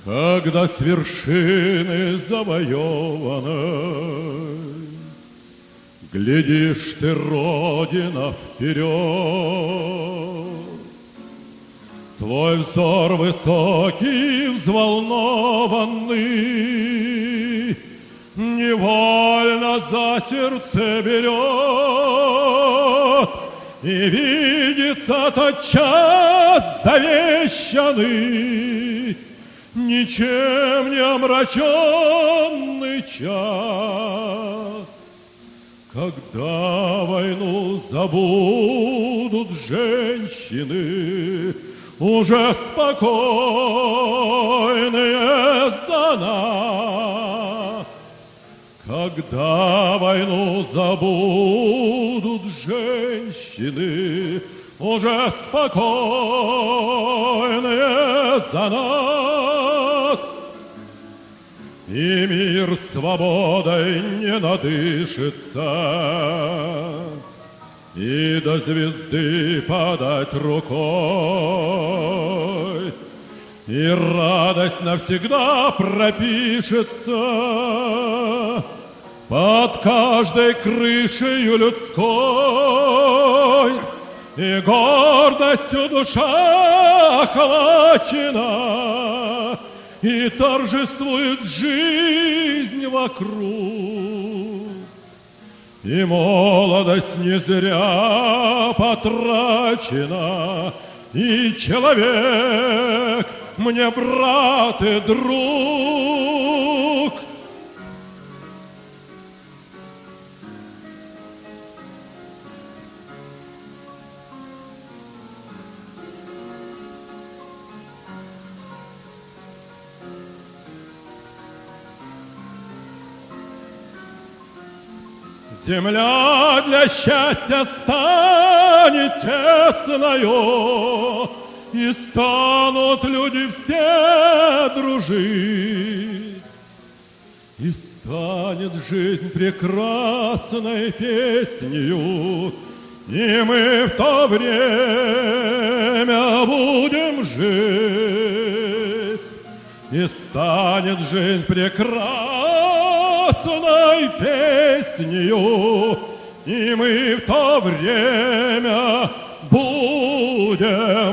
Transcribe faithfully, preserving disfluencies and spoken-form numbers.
Когда с вершины завоеванной глядишь ты, Родина, вперед, твой взор высокий, взволнованный, невольно за сердце берет, и видится тот час завещанный, ничем не омраченный час, когда войну забудут женщины, уже спокойные за нас. Когда войну забудут женщины, уже спокойные за нас, и мир свободой не надышится, и до звезды подать рукой, и радость навсегда пропишется под каждой крышею людской, и гордостью душа охвачена, и торжествует жизнь вокруг. И молодость не зря потрачена, и человек мне брат и друг. Земля для счастья станет тесною, и станут люди все дружить, и станет жизнь прекрасной песнею, и мы в то время будем жить, и станет жизнь прекрасной песнею, и мы в то время будем